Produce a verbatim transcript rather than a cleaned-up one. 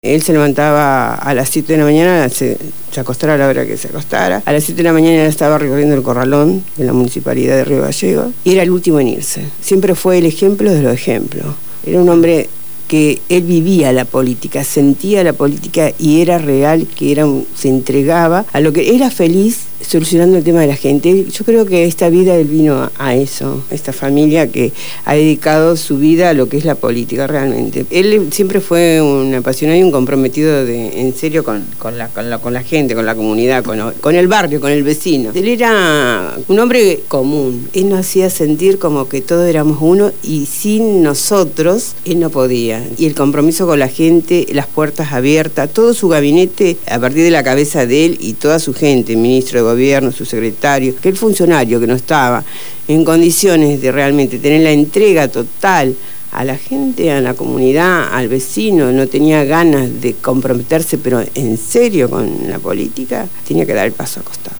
Él se levantaba a las siete de la mañana, se, se acostara a la hora que se acostara. A las siete de la mañana estaba recorriendo el corralón de la Municipalidad de Río Gallegos y era el último en irse. Siempre fue el ejemplo de los ejemplos. Era un hombre que él vivía la política, sentía la política y era real, que era un, se entregaba a lo que era feliz solucionando el tema de la gente. Yo creo que esta vida él vino a, a eso, esta familia que ha dedicado su vida a lo que es la política realmente. Él siempre fue un apasionado y un comprometido de, en serio con, con, la, con, la, con la gente, con la comunidad, con, con el barrio, con el vecino. Él era un hombre común, él nos hacía sentir como que todos éramos uno y sin nosotros él no podía. Y el compromiso con la gente, las puertas abiertas, todo su gabinete a partir de la cabeza de él y toda su gente, ministro de gobierno, su secretario, que el funcionario que no estaba en condiciones de realmente tener la entrega total a la gente, a la comunidad, al vecino, no tenía ganas de comprometerse, pero en serio con la política, tenía que dar el paso al costado.